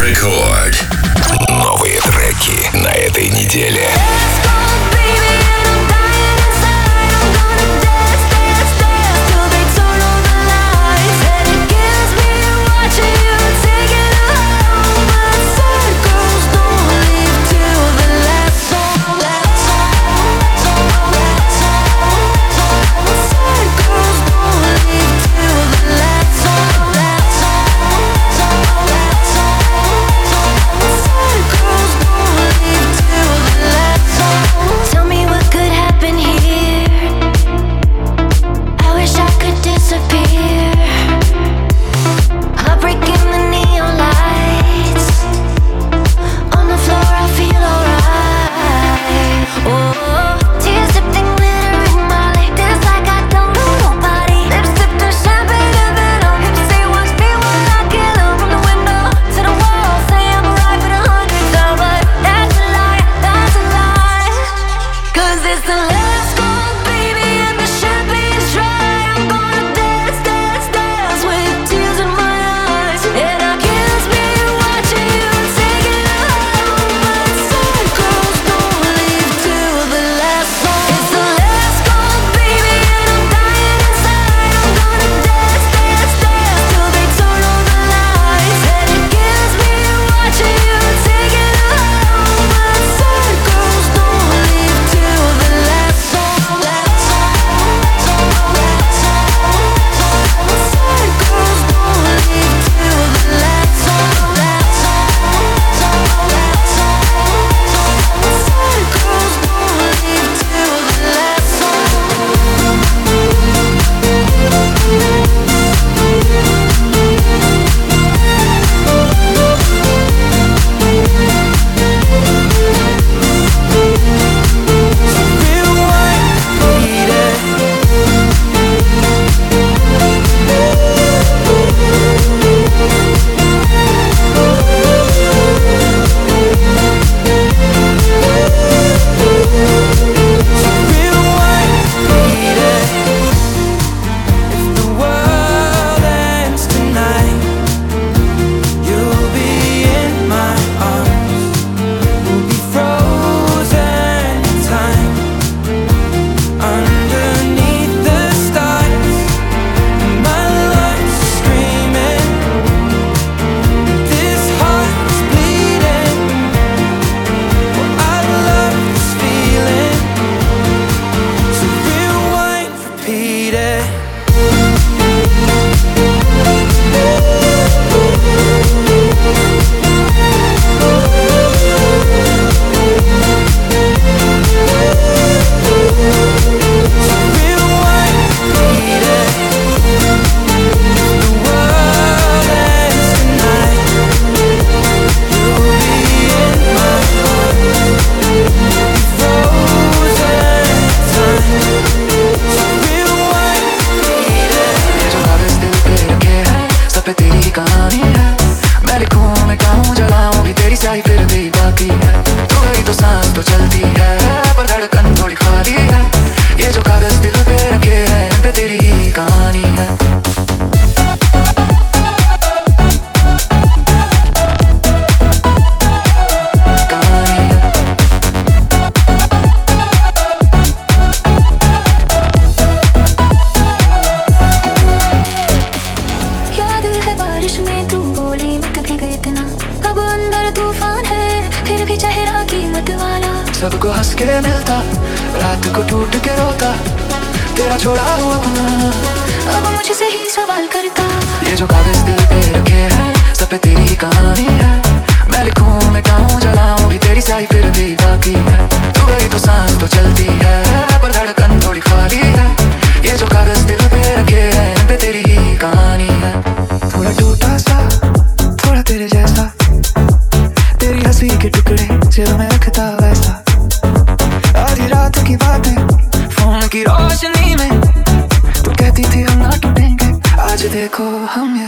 Рекорд. Новые треки на этой неделе. सबको हंस के मिलता, रात को टूट के रोता, तेरा छोड़ा हुआ अब मुझसे ही सवाल करता। ये जो कागज दिल पे रखे हैं सब पे तेरी ही कहानी है। मैं लिखूं मिटाऊं जलाऊं भी तेरी स्याही फिर भी बाकी है। तू गई तो सांस तो चलती है पर धड़कन थोड़ी खाली है। ये जो कागज दिल पे रखे हैं इन पे तेरी ही कहानी है। थोड़ा टूटा सा थोड़ा तेरे जैसा, तेरी हंसी के टुकड़े जेब में रखता वैसा। आधी रात की बातें फोन की रोशनी में, तू कहती थी हम ना टूटेंगे, आज देखो हम